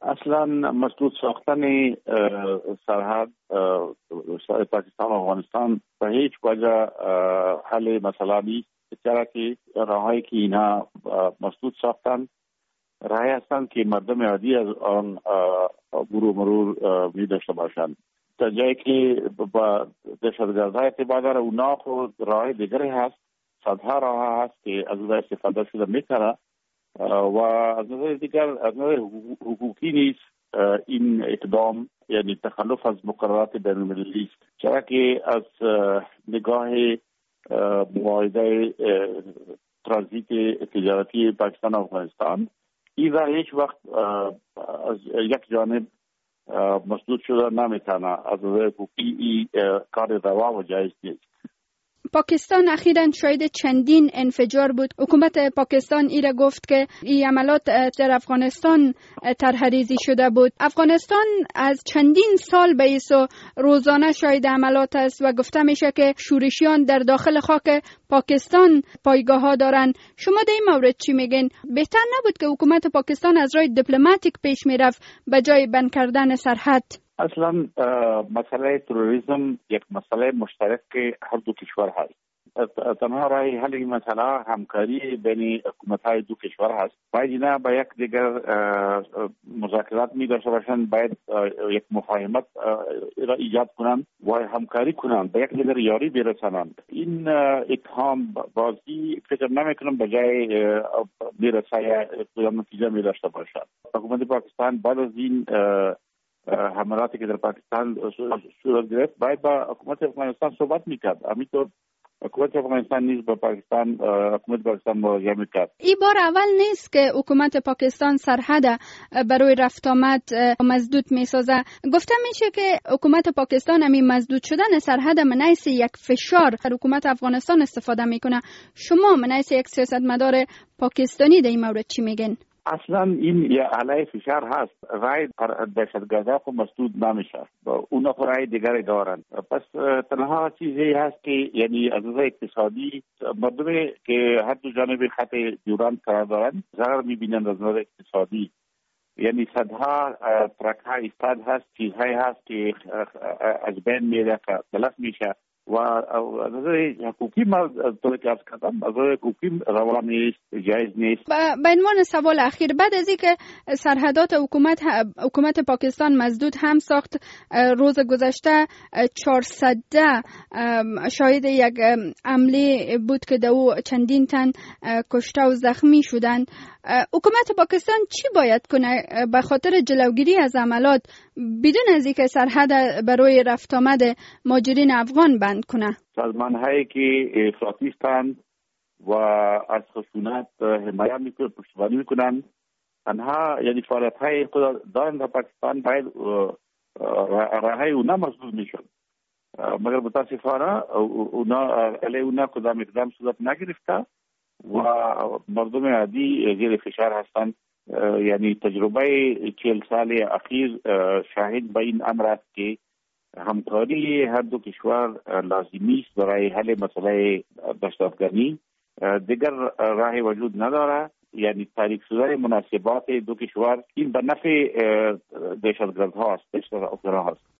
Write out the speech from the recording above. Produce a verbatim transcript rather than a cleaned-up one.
اصلا مسدود ساختن سرحد پاکستان و افغانستان به هیچ وجه حل مسئله نیست، چرا که راههایی که اینها مسدود ساختن راهی هستند که مردم عادی از آن مرور مرور می داشته باشند. تا جایی که با دهشتگردها ارتباط داره، اونا خود راه دیگری هست، صدها راه هست که از اون استفاده شده میکنه و از نظر دیگر از نظر حقوقی نیست این اقدام، یعنی تخلف از مقررات بین المللی است، چرا که از نگاه معاهده ترانزیت تجارتی پاکستان و افغانستان این را هیچ وقت از یک جانب مسدود شده نمیتونه. از نظر حقوقی این کار روا و جایز نیست. پاکستان اخیراً شاهد چندین انفجار بود. حکومت پاکستان ایره گفت که این عملات در افغانستان طرح‌ریزی شده بود. افغانستان از چندین سال به ایسو روزانه شاهد عملات است و گفته میشه که شورشیان در داخل خاک پاکستان پایگاه ها دارن. شما در این مورد چی میگین؟ بهتر نبود که حکومت پاکستان از راه دیپلماتیک پیش میرفت به جای بند کردن سرحد؟ اصلا مسئله تروریسم یک مسئله مشترک هر دو کشور هست. تنها راه حل این مسئله همکاری بین حکومت‌های دو کشور هست. باید اینا با یک دیگر مذاکرات می داشته باشند، باید یک مفاهمت را ایجاد کنند و همکاری کنند، به یک دیگر یاری برسانند. این اتهام بازی فکر نمی‌کنم به جای میرسه کدام نتیجه می داشته باشد. حکومت پاکستان بعد از این حملاتی که در پاکستان صورت گرفت باید با حکومت افغانستان صحبت میکرد. همینطور حکومت افغانستان نیز با پاکستان حکومت پاکستان مواجهه میکرد. این بار اول نیست که حکومت پاکستان سرحد برای رفت آمد مسدود میسازه. گفته میشه که حکومت پاکستان همین مسدود شدن سرحد منعیس یک فشار در حکومت افغانستان استفاده میکنه. شما منعیس یک سیاستمدار پاکستانی در این مورد چی میگین؟ اصلا این یه علیه فشار هست. رای دهشتگردها خود مسدود نمیشه، اونا خود رای دیگری دارن. پس تنها چیزی هست که یعنی از نظر اقتصادی مردمی که هر دو جانب خط دیورند قرار دارن ضرر میبینند از نظر اقتصادی. یعنی صدها ترک‌ها ایستاد هست، چیزهایی هست که از بین میره، تلف میشه و از نظر حقوقی ما طوری که از کردم از نظر حقوقی روا نیست، جایز نیست. به عنوان سوال اخیر، بعد از اینکه سرحدات حکومت حکومت پاکستان مسدود هم ساخت، روز گذشته چهارصد شاهد یک حمله بود که دو چندین تن کشته و زخمی شدند. حکومت پاکستان چی باید کنه به خاطر جلوگیری از عملات بدون از اینکه سرحد برای رفت آمد مهاجرین افغان بند کنه؟ سازمان‌هایی که افراطی هستند و از خشونت حمایت میکنند، پشتیبانی میکنند، آنها یعنی فعالیت‌های خود دارند در پاکستان باید راههای اونا مسدود میشن. مگر متاسفانه اونا علیه اونا کدام اقدام صورت نگرفته و مردم عادی زیر فشار هستند. یعنی تجربه چهل سال اخیر شاهد به این امر است که همکاری هر دو کشور لازمی است برای حل مسئله دهشتگردی. دیگر راه وجود نداره. یعنی تاریک شدن مناسبات دو کشور این به نفع دهشتگردها است.